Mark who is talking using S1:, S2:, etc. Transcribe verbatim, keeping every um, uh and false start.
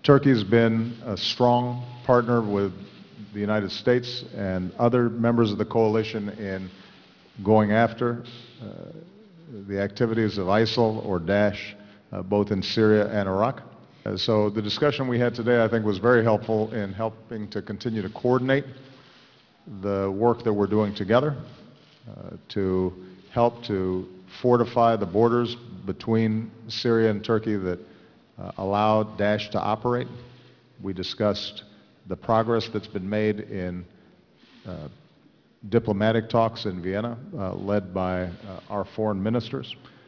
S1: Turkey has been a strong partner with the United States and other members of the coalition in going after uh, the activities of ISIL or Daesh, uh, both in Syria and Iraq. Uh, so the discussion we had today, I think, was very helpful in helping to continue to coordinate the work that we're doing together uh, to help to fortify the borders between Syria and Turkey that uh, allow Daesh to operate. We discussed the progress that's been made in uh, diplomatic talks in Vienna, uh, led by uh, our foreign ministers.